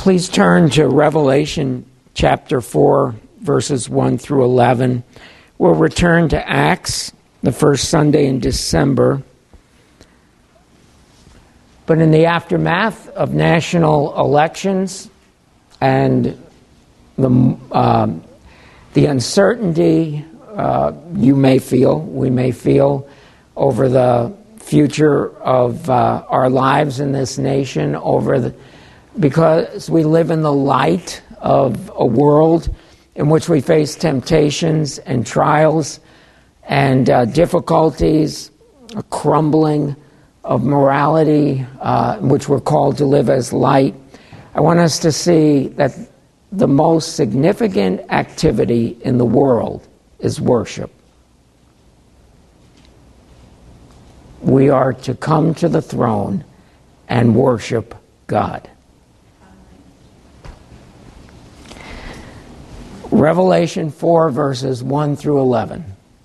Please turn to Revelation chapter 4, verses 1 through 11. We'll return to Acts, the first Sunday in December. But in the aftermath of national elections and the uncertainty we may feel over the future of our lives in this nation, because we live in the light of a world in which we face temptations and trials and difficulties, a crumbling of morality, in which we're called to live as light. I want us to see that the most significant activity in the world is worship. We are to come to the throne and worship God. Revelation 4, verses 1 through 11.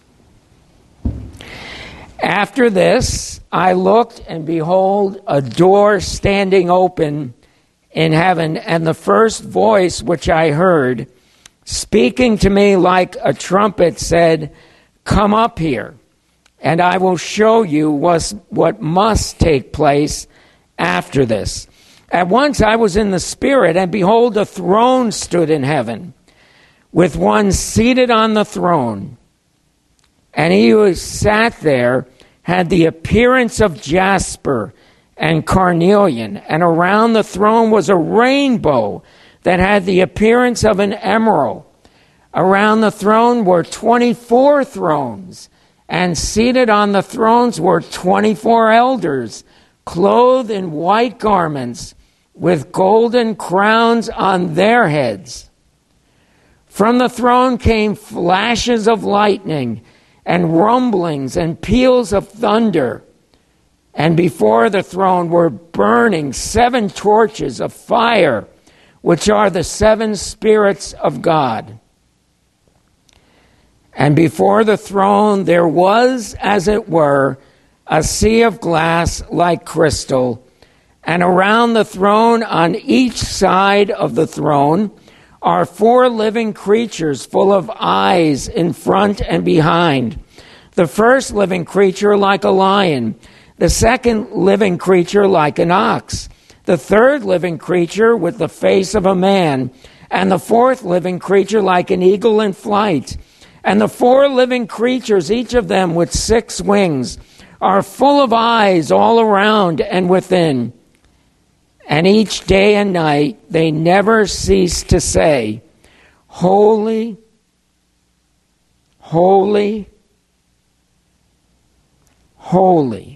After this, I looked, and behold, a door standing open in heaven, and the first voice which I heard, speaking to me like a trumpet, said, "Come up here, and I will show you what must take place after this." At once I was in the Spirit, and behold, a throne stood in heaven, with one seated on the throne. And he who sat there had the appearance of jasper and carnelian, and around the throne was a rainbow that had the appearance of an emerald. Around the throne were 24 thrones, and seated on the thrones were 24 elders, clothed in white garments, with golden crowns on their heads. From the throne came flashes of lightning, and rumblings and peals of thunder. And before the throne were burning 7 torches of fire, which are the 7 spirits of God. And before the throne there was, as it were, a sea of glass like crystal. And around the throne, on each side of the throne, are 4 living creatures full of eyes in front and behind. The first living creature like a lion, the second living creature like an ox, the third living creature with the face of a man, and the fourth living creature like an eagle in flight. And the 4 living creatures, each of them with 6 wings, are full of eyes all around and within. And each day and night they never cease to say, "Holy, holy, holy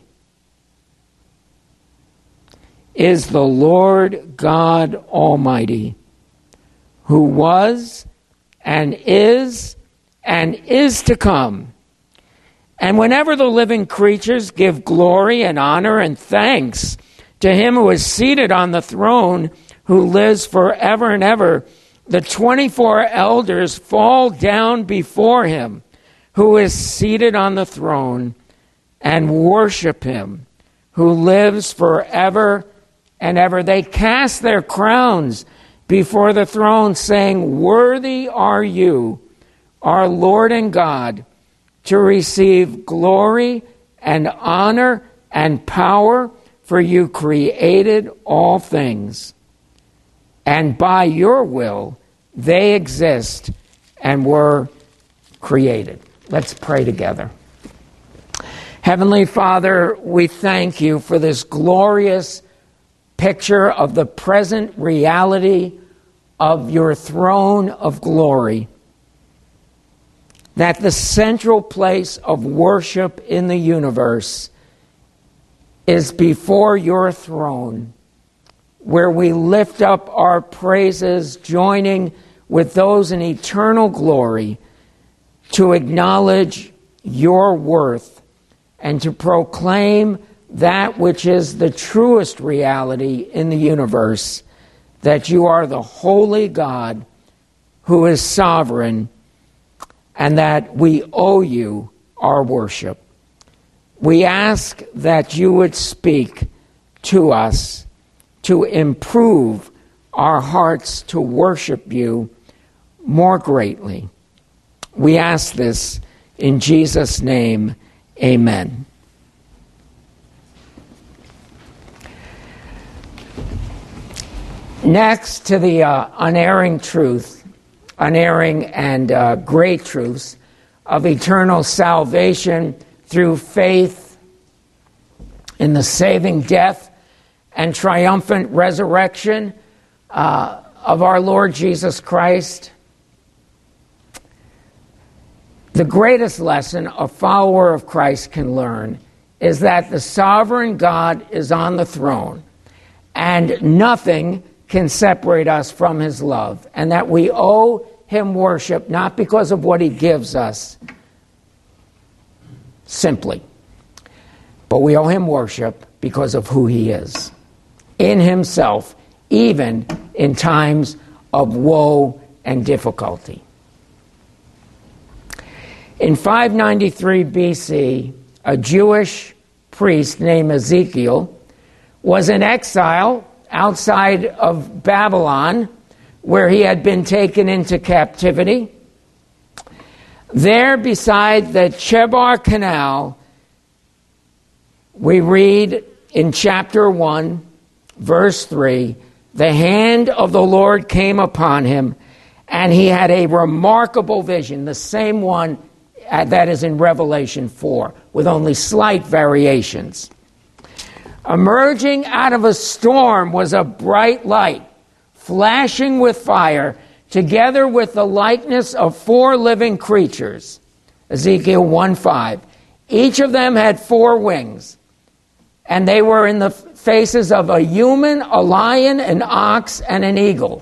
is the Lord God Almighty, who was and is to come." And whenever the living creatures give glory and honor and thanks to him who is seated on the throne, who lives forever and ever, the 24 elders fall down before him who is seated on the throne and worship him who lives forever and ever. They cast their crowns before the throne, saying, "Worthy are you, our Lord and God, to receive glory and honor and power, for you created all things, and by your will they exist and were created." Let's pray together. Heavenly Father, we thank you for this glorious picture of the present reality of your throne of glory, that the central place of worship in the universe is before your throne, where we lift up our praises, joining with those in eternal glory to acknowledge your worth and to proclaim that which is the truest reality in the universe, that you are the holy God who is sovereign, and that we owe you our worship. We ask that you would speak to us to improve our hearts to worship you more greatly. We ask this in Jesus' name, amen. Next to the unerring and great truths of eternal salvation through faith in the saving death and triumphant resurrection of our Lord Jesus Christ, the greatest lesson a follower of Christ can learn is that the sovereign God is on the throne and nothing can separate us from his love, and that we owe him worship not because of what he gives us simply, but we owe him worship because of who he is in himself, even in times of woe and difficulty. In 593 BC, a Jewish priest named Ezekiel was in exile outside of Babylon, where he had been taken into captivity. There, beside the Chebar Canal, we read in chapter 1, verse 3, the hand of the Lord came upon him, and he had a remarkable vision, the same one that is in Revelation 4, with only slight variations. Emerging out of a storm was a bright light, flashing with fire, together with the likeness of 4 living creatures. Ezekiel 1:5. Each of them had 4 wings, and they were in the faces of a human, a lion, an ox, and an eagle.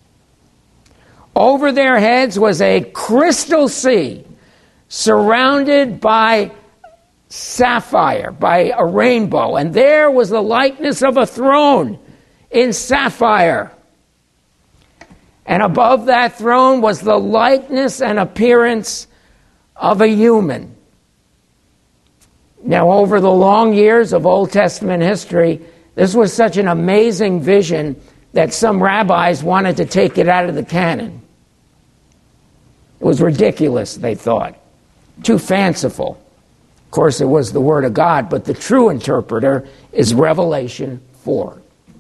Over their heads was a crystal sea, surrounded by sapphire, by a rainbow, and there was the likeness of a throne in sapphire. And above that throne was the likeness and appearance of a human. Now, over the long years of Old Testament history, this was such an amazing vision that some rabbis wanted to take it out of the canon. It was ridiculous, they thought. Too fanciful. Of course, it was the Word of God, but the true interpreter is Revelation 4.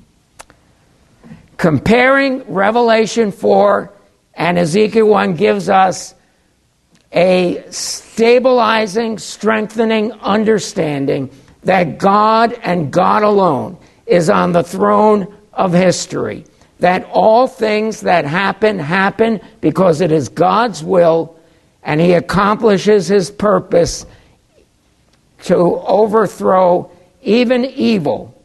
Comparing Revelation 4 and Ezekiel 1 gives us a stabilizing, strengthening understanding that God and God alone is on the throne of history. That all things that happen because it is God's will, and he accomplishes his purpose to overthrow even evil.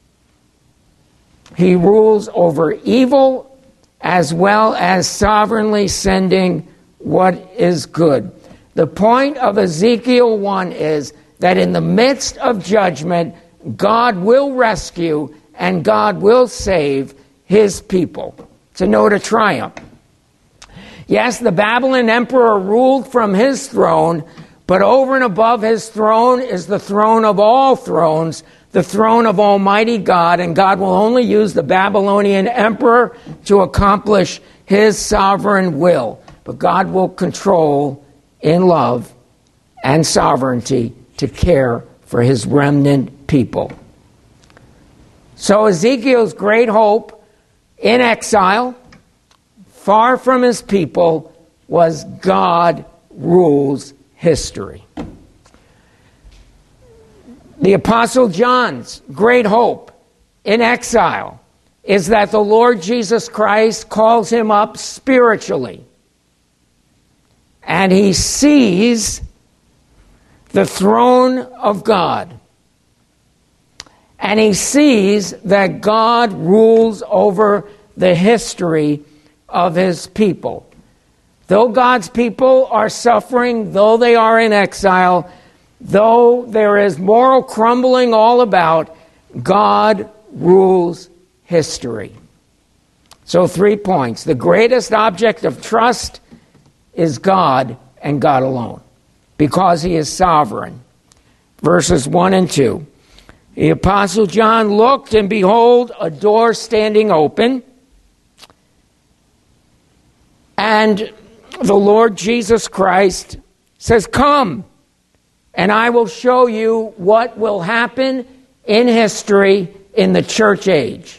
He rules over evil as well as sovereignly sending what is good. The point of Ezekiel 1 is that in the midst of judgment, God will rescue and God will save his people. It's a note of triumph. Yes, the Babylon emperor ruled from his throne, but over and above his throne is the throne of all thrones, the throne of Almighty God, and God will only use the Babylonian emperor to accomplish his sovereign will. But God will control in love and sovereignty to care for his remnant people. So Ezekiel's great hope in exile, far from his people, was God rules history. The Apostle John's great hope in exile is that the Lord Jesus Christ calls him up spiritually, and he sees the throne of God, and he sees that God rules over the history of his people. Though God's people are suffering, though they are in exile, though there is moral crumbling all about, God rules history. So 3 points. The greatest object of trust is God and God alone, because he is sovereign. Verses 1 and 2. The Apostle John looked, and behold, a door standing open. And the Lord Jesus Christ says, "Come, and I will show you what will happen in history in the church age."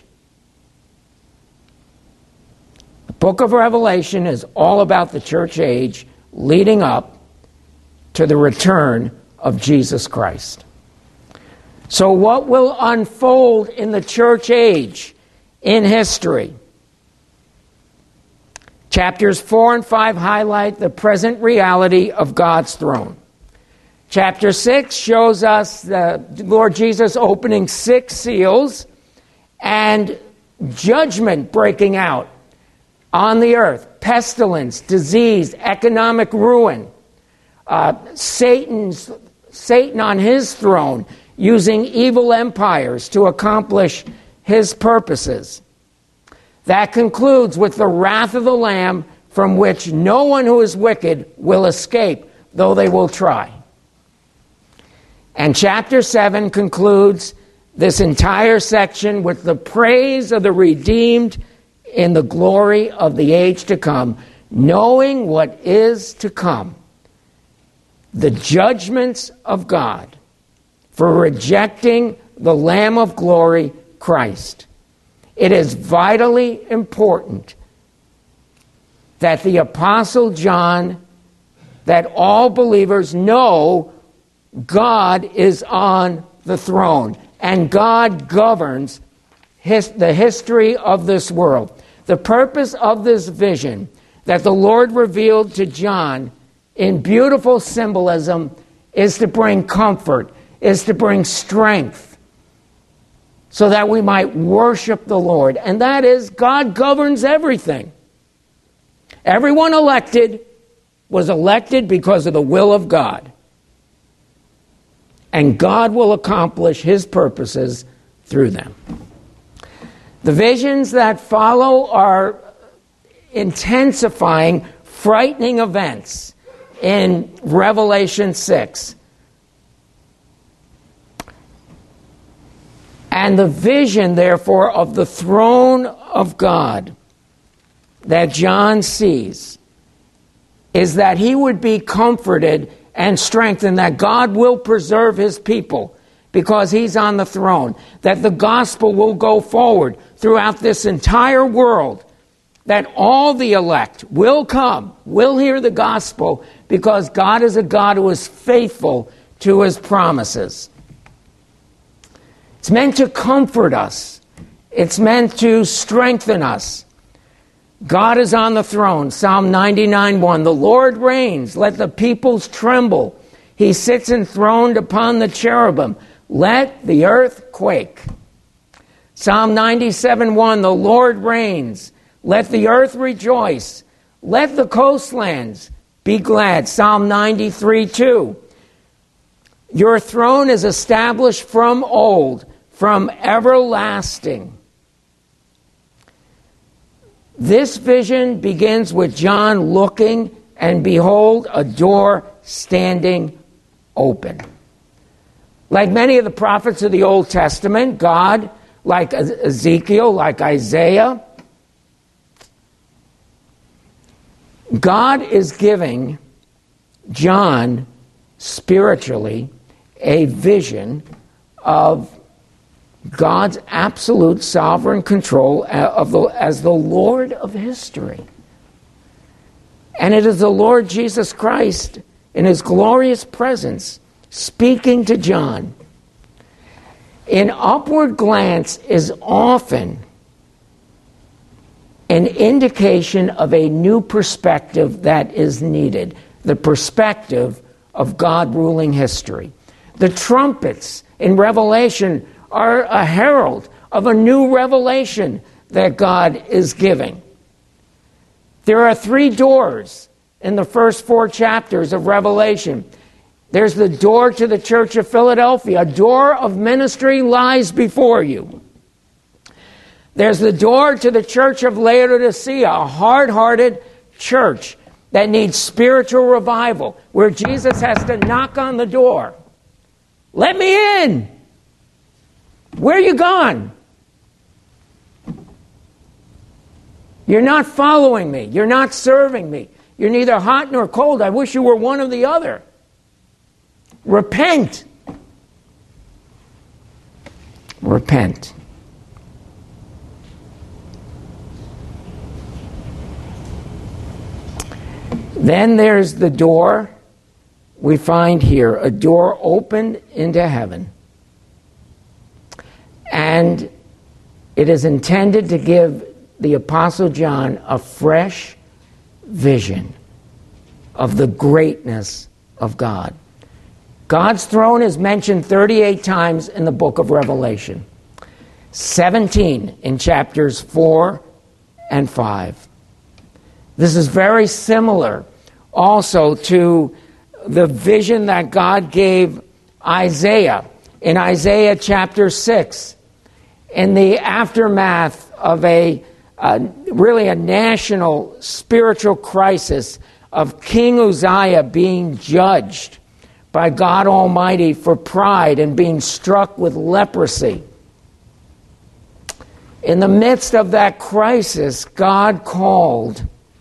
The book of Revelation is all about the church age leading up to the return of Jesus Christ. So what will unfold in the church age in history? Chapters 4 and 5 highlight the present reality of God's throne. Chapter 6 shows us the Lord Jesus opening 6 seals and judgment breaking out on the earth. Pestilence, disease, economic ruin. Satan on his throne using evil empires to accomplish his purposes. That concludes with the wrath of the Lamb, from which no one who is wicked will escape, though they will try. And chapter 7 concludes this entire section with the praise of the redeemed in the glory of the age to come, knowing what is to come, the judgments of God for rejecting the Lamb of glory, Christ. It is vitally important that the Apostle John, that all believers know God is on the throne and God governs the history of this world. The purpose of this vision that the Lord revealed to John in beautiful symbolism is to bring comfort, is to bring strength, so that we might worship the Lord. And that is, God governs everything. Everyone elected was elected because of the will of God. And God will accomplish his purposes through them. The visions that follow are intensifying frightening events in Revelation 6. And the vision, therefore, of the throne of God that John sees is that he would be comforted and strengthened, that God will preserve his people because he's on the throne, that the gospel will go forward throughout this entire world, that all the elect will come, will hear the gospel, because God is a God who is faithful to his promises. It's meant to comfort us. It's meant to strengthen us. God is on the throne. Psalm 99:1. The Lord reigns. Let the peoples tremble. He sits enthroned upon the cherubim. Let the earth quake. Psalm 97:1. The Lord reigns. Let the earth rejoice. Let the coastlands be glad. Psalm 93:2. Your throne is established from old, from everlasting. This vision begins with John looking, and behold, a door standing open. Like many of the prophets of the Old Testament, God, like Ezekiel, like Isaiah, God is giving John spiritually a vision of God's absolute sovereign control as the Lord of history. And it is the Lord Jesus Christ in his glorious presence speaking to John. An upward glance is often an indication of a new perspective that is needed, the perspective of God ruling history. The trumpets in Revelation are a herald of a new revelation that God is giving. There are 3 doors in the first 4 chapters of Revelation. There's the door to the church of Philadelphia. A door of ministry lies before you. There's the door to the church of Laodicea, a hard-hearted church that needs spiritual revival, where Jesus has to knock on the door. Let me in. Where are you gone? You're not following me. You're not serving me. You're neither hot nor cold. I wish you were one or the other. Repent. Repent. Then there's the door. We find here a door opened into heaven. And it is intended to give the Apostle John a fresh vision of the greatness of God. God's throne is mentioned 38 times in the book of Revelation, 17 in chapters 4 and 5. This is very similar also to the vision that God gave Isaiah in Isaiah chapter 6, in the aftermath of really a national spiritual crisis of King Uzziah being judged by God Almighty for pride and being struck with leprosy. In the midst of that crisis, God called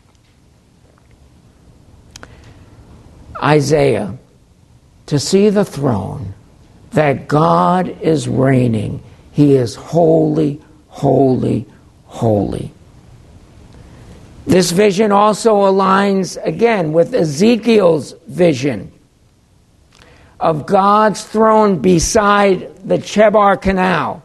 Isaiah to see the throne, that God is reigning. He is holy, holy, holy. This vision also aligns again with Ezekiel's vision of God's throne beside the Chebar Canal.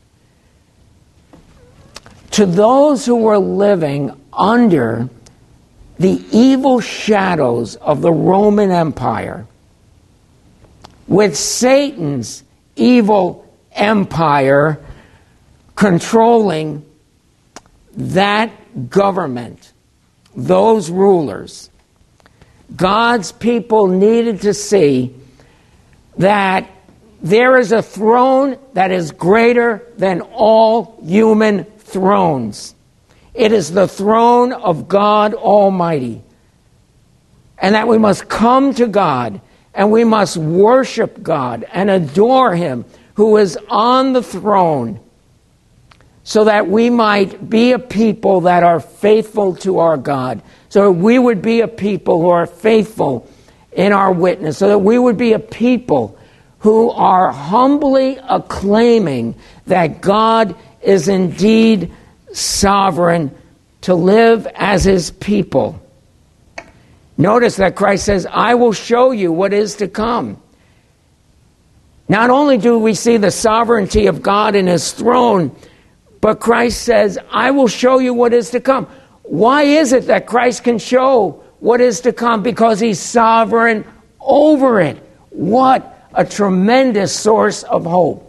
To those who were living under the evil shadows of the Roman Empire, with Satan's evil empire controlling that government, those rulers, God's people needed to see that there is a throne that is greater than all human thrones. It is the throne of God Almighty. And that we must come to God and we must worship God and adore Him who is on the throne, so that we might be a people that are faithful to our God, so that we would be a people who are faithful in our witness, so that we would be a people who are humbly acclaiming that God is indeed sovereign to live as His people. Notice that Christ says, I will show you what is to come. Not only do we see the sovereignty of God in His throne, but Christ says, I will show you what is to come. Why is it that Christ can show what is to come? Because He's sovereign over it. What a tremendous source of hope.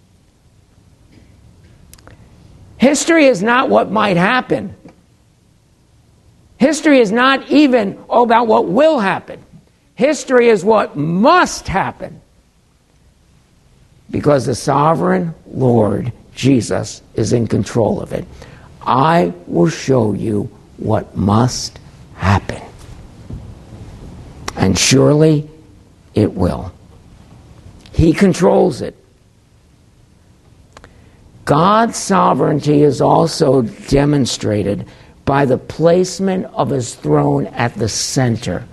History is not what might happen. History is not even about what will happen. History is what must happen. Because the sovereign Lord Jesus is in control of it. I will show you what must happen. And surely it will. He controls it. God's sovereignty is also demonstrated by the placement of His throne at the center,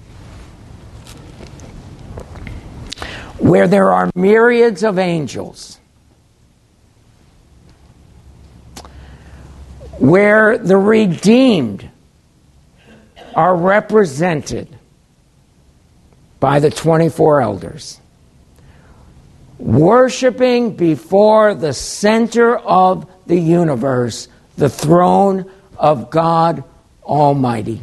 where there are myriads of angels, where the redeemed are represented by the 24 elders, worshiping before the center of the universe, the throne of God Almighty.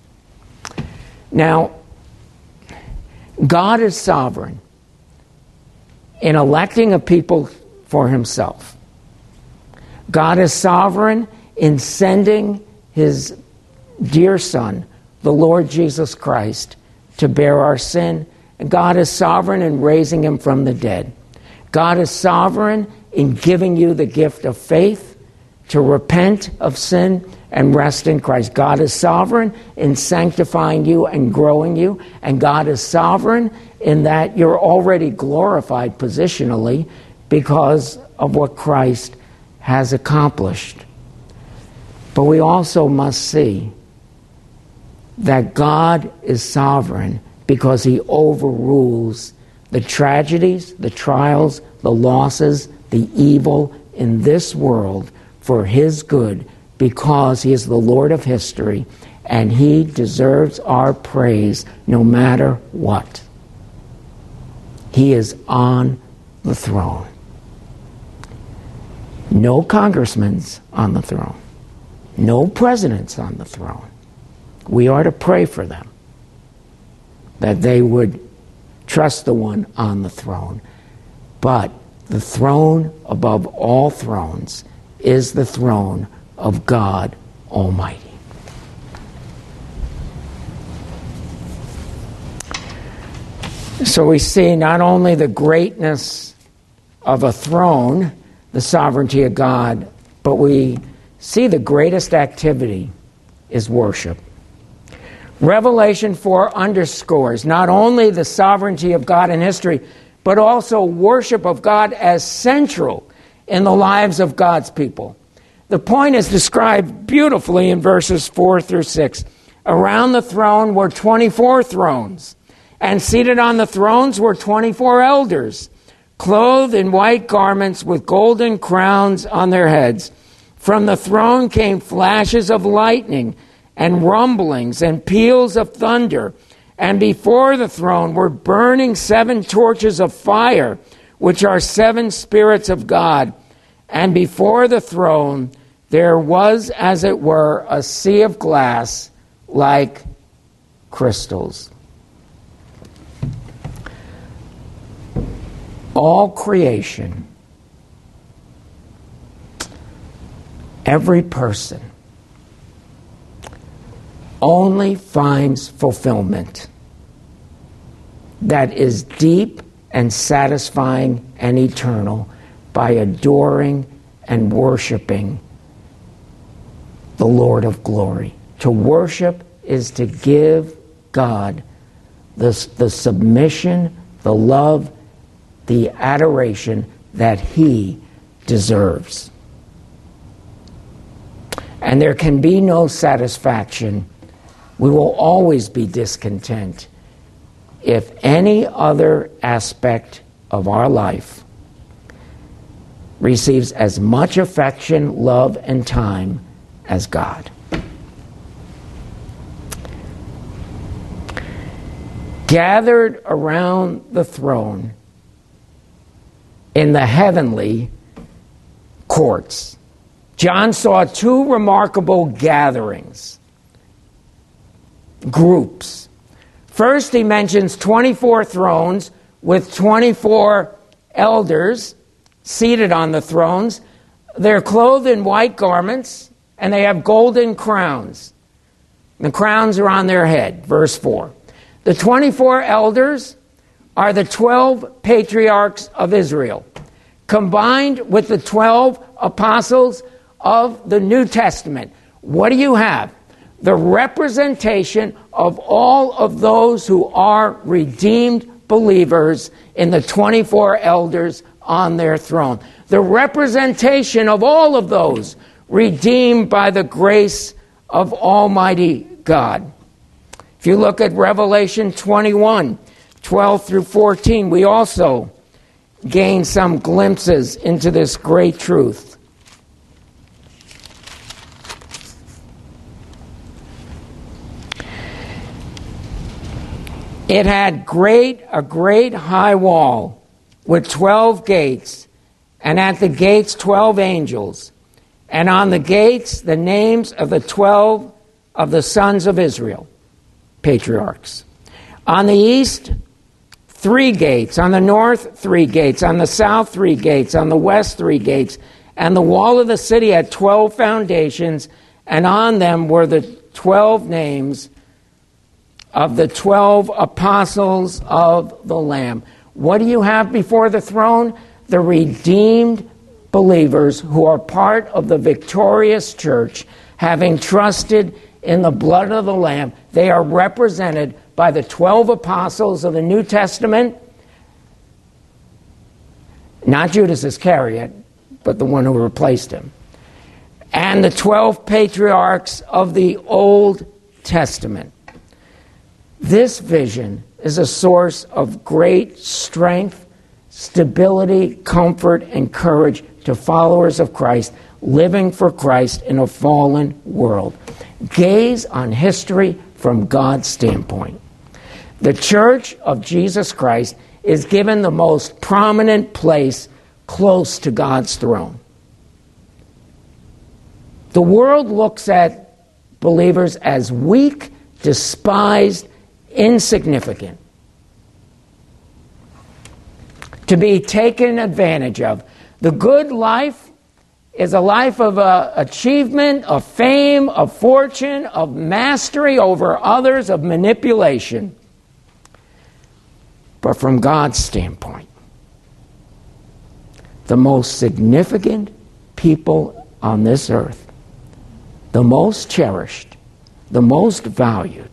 Now, God is sovereign in electing a people for Himself. God is sovereign in sending His dear Son, the Lord Jesus Christ, to bear our sin. And God is sovereign in raising Him from the dead. God is sovereign in giving you the gift of faith to repent of sin and rest in Christ. God is sovereign in sanctifying you and growing you. And God is sovereign in that you're already glorified positionally because of what Christ has accomplished. But we also must see that God is sovereign because he overrules the tragedies, the trials, the losses, the evil in this world for his good, because he is the Lord of history and he deserves our praise no matter what. He is on the throne. No congressman's on the throne. No president's on the throne. We are to pray for them, that they would trust the one on the throne. But the throne above all thrones is the throne of God Almighty. So we see not only the greatness of a throne, the sovereignty of God, but we see the greatest activity is worship. Revelation 4 underscores not only the sovereignty of God in history, but also worship of God as central in the lives of God's people. The point is described beautifully in verses 4 through 6. Around the throne were 24 thrones, and seated on the thrones were 24 elders, clothed in white garments with golden crowns on their heads. From the throne came flashes of lightning and rumblings and peals of thunder. And before the throne were burning 7 torches of fire, which are 7 spirits of God. And before the throne there was, as it were, a sea of glass like crystals. All creation, every person, only finds fulfillment that is deep and satisfying and eternal by adoring and worshiping the Lord of glory. To worship is to give God the submission, the love, the adoration that he deserves. And there can be no satisfaction. We will always be discontent if any other aspect of our life receives as much affection, love, and time as God. Gathered around the throne in the heavenly courts, John saw 2 remarkable gatherings, groups. First, he mentions 24 thrones with 24 elders seated on the thrones. They're clothed in white garments, and they have golden crowns. The crowns are on their head, verse 4. The 24 elders are the 12 patriarchs of Israel, combined with the 12 apostles of the New Testament. What do you have? The representation of all of those who are redeemed believers in the 24 elders on their throne. The representation of all of those redeemed by the grace of Almighty God. If you look at Revelation 21, 12 through 14, we also gain some glimpses into this great truth. It had a great high wall with 12 gates, and at the gates 12 angels, and on the gates the names of the 12 of the sons of Israel, patriarchs. On the east, 3 gates. On the north, 3 gates. On the south, 3 gates. On the west, 3 gates. And the wall of the city had 12 foundations, and on them were the 12 names of the 12 apostles of the Lamb. What do you have before the throne? The redeemed believers who are part of the victorious church, having trusted in the blood of the Lamb. They are represented by the 12 apostles of the New Testament, not Judas Iscariot, but the one who replaced him. and the 12 patriarchs of the Old Testament. This vision is a source of great strength, stability, comfort, and courage to followers of Christ living for Christ in a fallen world. Gaze on history from God's standpoint. The Church of Jesus Christ is given the most prominent place close to God's throne. The world looks at believers as weak, despised, insignificant, to be taken advantage of. The good life is a life of achievement, of fame, of fortune, of mastery over others, of manipulation. But from God's standpoint, the most significant people on this earth, the most cherished, the most valued,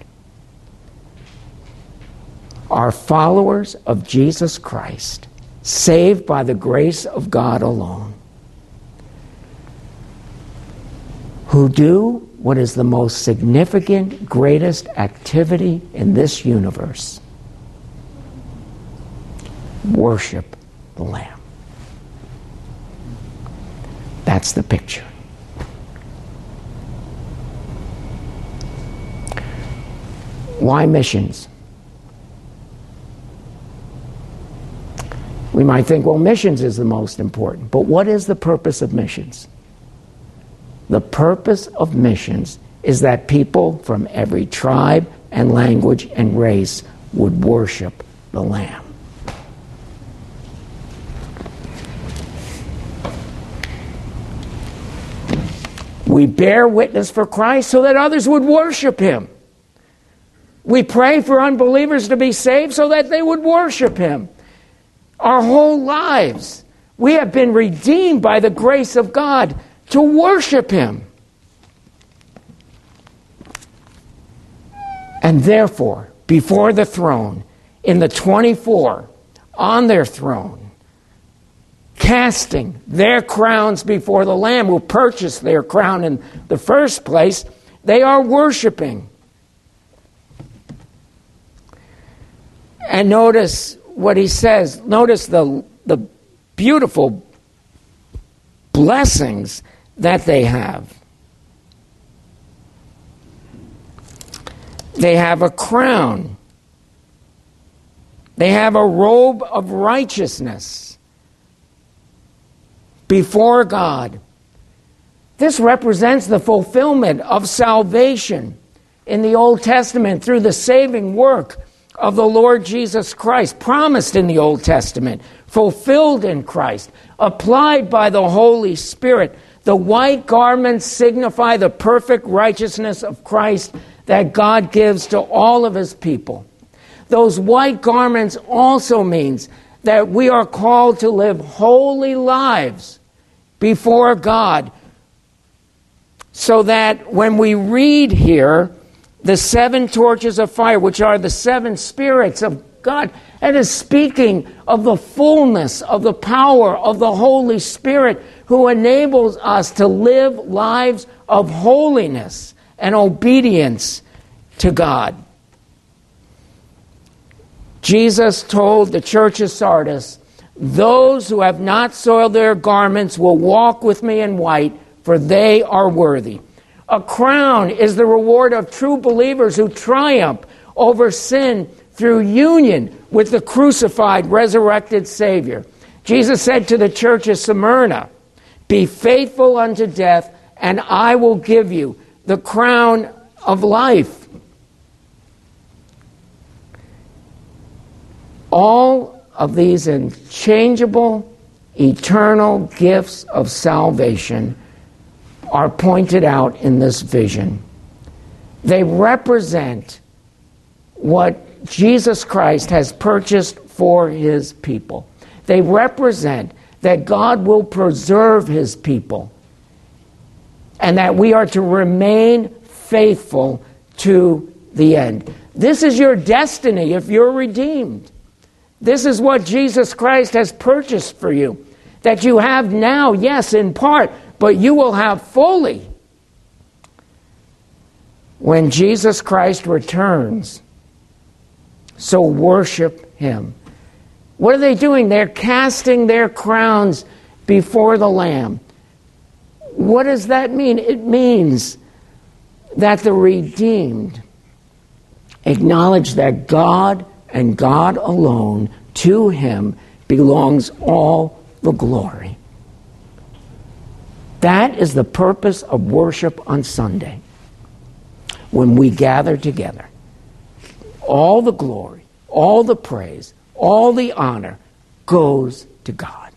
are followers of Jesus Christ, saved by the grace of God alone, who do what is the most significant, greatest activity in this universe: worship the Lamb. That's the picture. Why missions? We might think, well, missions is the most important. But what is the purpose of missions? The purpose of missions is that people from every tribe and language and race would worship the Lamb. We bear witness for Christ so that others would worship Him. We pray for unbelievers to be saved so that they would worship Him. Our whole lives, we have been redeemed by the grace of God to worship Him. And therefore, before the throne, in the 24 on their throne, casting their crowns before the Lamb who purchased their crown in the first place, they are worshiping. And notice what he says. Notice the beautiful blessings that they have. They have a crown. They have a robe of righteousness before God. This represents the fulfillment of salvation in the Old Testament through the saving work of the Lord Jesus Christ, promised in the Old Testament, fulfilled in Christ, applied by the Holy Spirit. The white garments signify the perfect righteousness of Christ that God gives to all of His people. Those white garments also means that we are called to live holy lives before God, so that when we read here the 7 torches of fire, which are the 7 spirits of God, it is speaking of the fullness of the power of the Holy Spirit who enables us to live lives of holiness and obedience to God. Jesus told the church of Sardis, "Those who have not soiled their garments will walk with me in white, for they are worthy." A crown is the reward of true believers who triumph over sin through union with the crucified, resurrected Savior. Jesus said to the church of Smyrna, "Be faithful unto death, and I will give you the crown of life." All of these unchangeable, eternal gifts of salvation are pointed out in this vision. They represent what Jesus Christ has purchased for His people. They represent that God will preserve His people and that we are to remain faithful to the end. This is your destiny if you're redeemed. This is what Jesus Christ has purchased for you. That you have now, yes, in part, but you will have fully when Jesus Christ returns. So worship him. What are they doing? They're casting their crowns before the Lamb. What does that mean? It means that the redeemed acknowledge that God and God alone, to him belongs all the glory. That is the purpose of worship on Sunday. When we gather together, all the glory, all the praise, all the honor goes to God.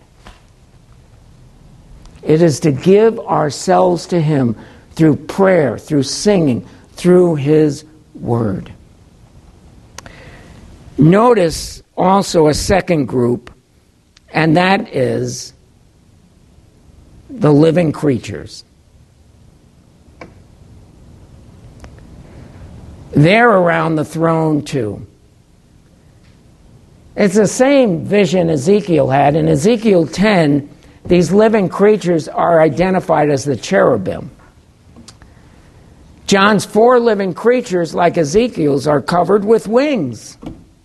It is to give ourselves to him through prayer, through singing, through his word. Notice also a second group, and that is the living creatures. They're around the throne too. It's the same vision Ezekiel had. In Ezekiel 10, these living creatures are identified as the cherubim. John's 4 living creatures, like Ezekiel's, are covered with wings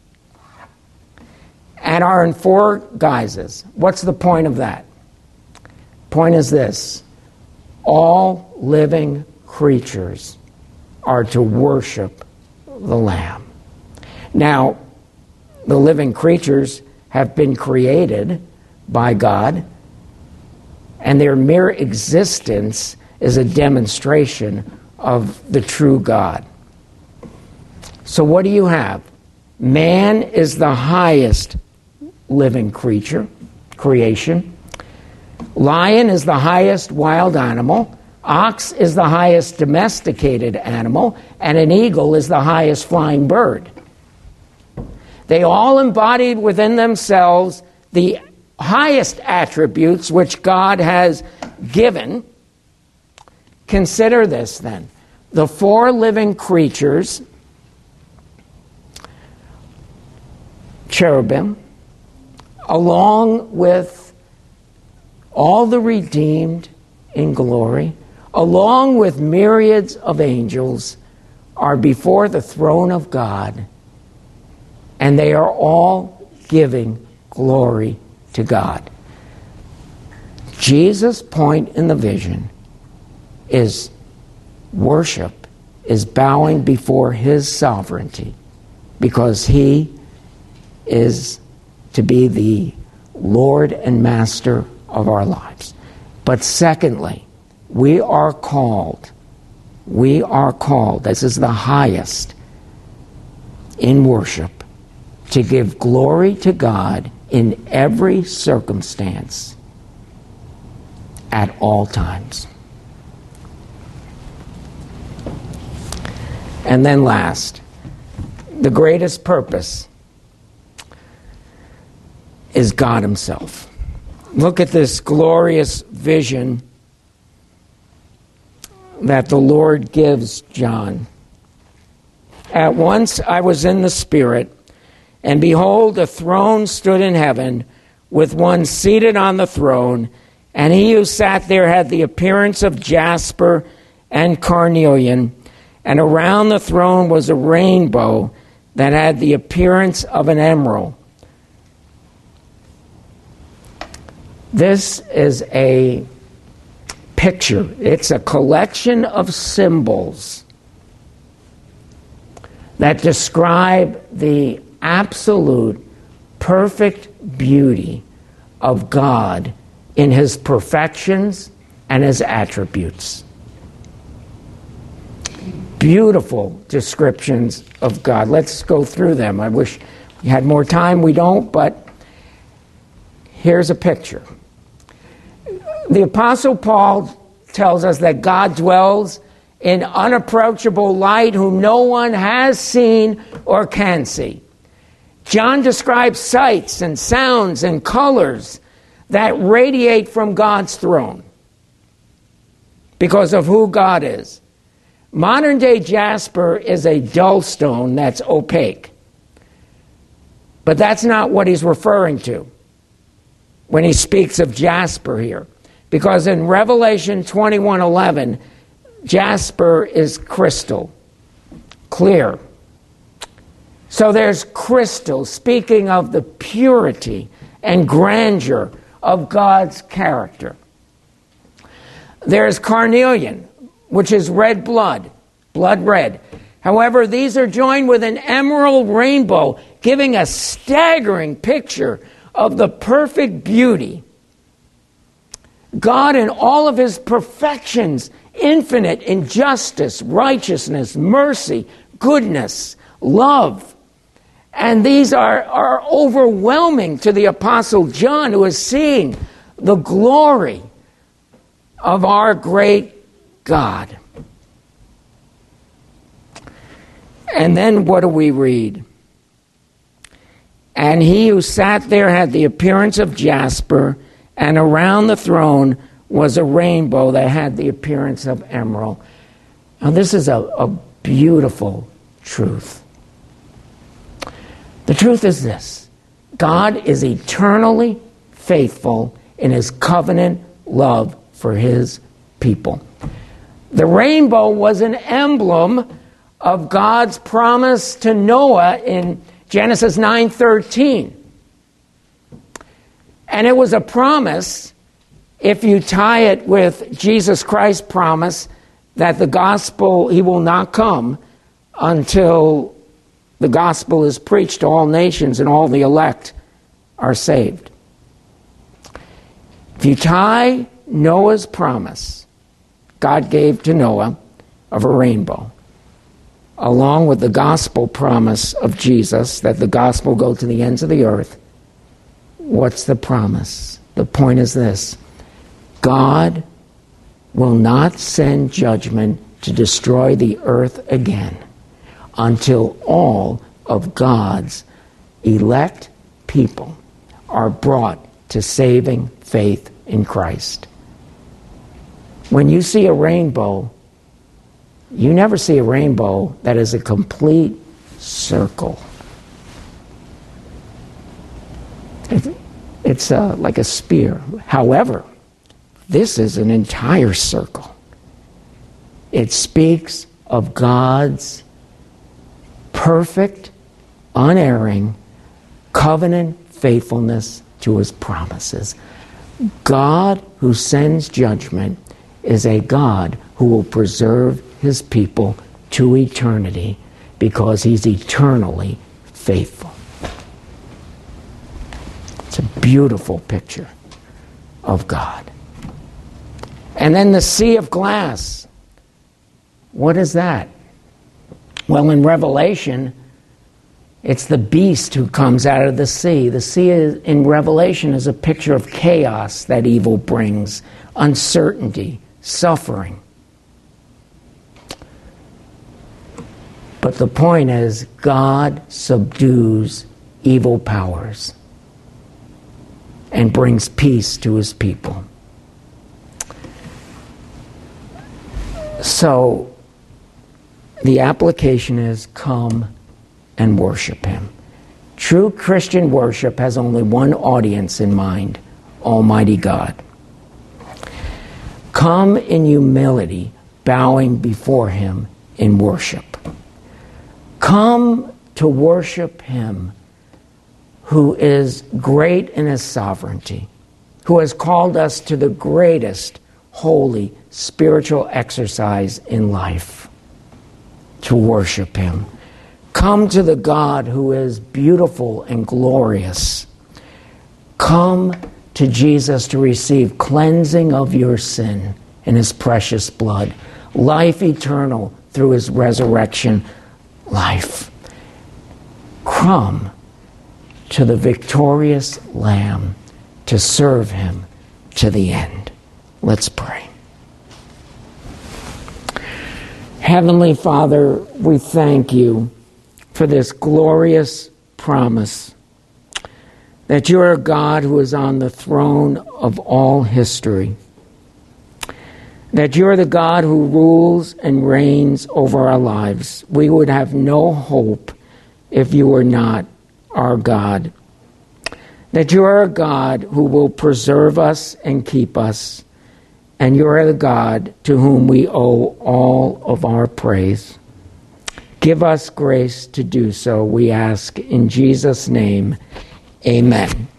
and are in 4 guises. What's the point of that? Point is this: all living creatures are to worship the Lamb. Now, the living creatures have been created by God, and their mere existence is a demonstration of the true God. So what do you have? Man is the highest living creation. Lion is the highest wild animal. Ox is the highest domesticated animal, and an eagle is the highest flying bird. They all embodied within themselves the highest attributes which God has given. Consider this then. The 4 living creatures, cherubim, along with all the redeemed in glory, along with myriads of angels, are before the throne of God, and they are all giving glory to God. Jesus' point in the vision is worship is bowing before his sovereignty, because he is to be the Lord and Master of our lives. But secondly, we are called, this is the highest in worship, to give glory to God in every circumstance, at all times. And then last, the greatest purpose is God himself. Look at this glorious vision that the Lord gives John. At once I was in the Spirit, and behold, a throne stood in heaven, with one seated on the throne, and he who sat there had the appearance of jasper and carnelian, and around the throne was a rainbow that had the appearance of an emerald. This is a picture. It's a collection of symbols that describe the absolute perfect beauty of God in his perfections and his attributes. Beautiful descriptions of God. Let's go through them. I wish we had more time. We don't, but here's a picture. The Apostle Paul tells us that God dwells in unapproachable light, whom no one has seen or can see. John describes sights and sounds and colors that radiate from God's throne because of who God is. Modern day jasper is a dull stone that's opaque. But that's not what he's referring to when he speaks of jasper here. Because in Revelation 21:11, jasper is crystal, clear. So there's crystal, speaking of the purity and grandeur of God's character. There's carnelian, which is red blood red. However, these are joined with an emerald rainbow, giving a staggering picture of the perfect beauty. God in all of his perfections, infinite in justice, righteousness, mercy, goodness, love. And these are overwhelming to the Apostle John, who is seeing the glory of our great God. And then what do we read? And he who sat there had the appearance of jasper, and around the throne was a rainbow that had the appearance of emerald. Now this is a beautiful truth. The truth is this: God is eternally faithful in his covenant love for his people. The rainbow was an emblem of God's promise to Noah in Genesis 9:13. And it was a promise, if you tie it with Jesus Christ's promise that the gospel, he will not come until the gospel is preached to all nations and all the elect are saved. If you tie Noah's promise God gave to Noah of a rainbow, along with the gospel promise of Jesus, that the gospel go to the ends of the earth, what's the promise? The point is this: God will not send judgment to destroy the earth again until all of God's elect people are brought to saving faith in Christ. When you see a rainbow, you never see a rainbow that is a complete circle. It's like a spear. However, this is an entire circle. It speaks of God's perfect, unerring, covenant faithfulness to his promises. God who sends judgment is a God who will preserve his people to eternity because he's eternally faithful. It's a beautiful picture of God. And then the sea of glass. What is that? Well, in Revelation, it's the beast who comes out of the sea. The sea in Revelation is a picture of chaos that evil brings, uncertainty, suffering. But the point is, God subdues evil powers and brings peace to his people. So, the application is come and worship him. True Christian worship has only one audience in mind: Almighty God. Come in humility, bowing before him in worship. Come to worship him who is great in his sovereignty, who has called us to the greatest holy spiritual exercise in life, to worship him. Come to the God who is beautiful and glorious. Come to Jesus to receive cleansing of your sin in his precious blood, life eternal through his resurrection life. Come to the victorious Lamb to serve him to the end. Let's pray. Heavenly Father, we thank you for this glorious promise that you are a God who is on the throne of all history, that you are the God who rules and reigns over our lives. We would have no hope if you were not our God, that you are a God who will preserve us and keep us, and you are the God to whom we owe all of our praise. Give us grace to do so, we ask in Jesus' name. Amen.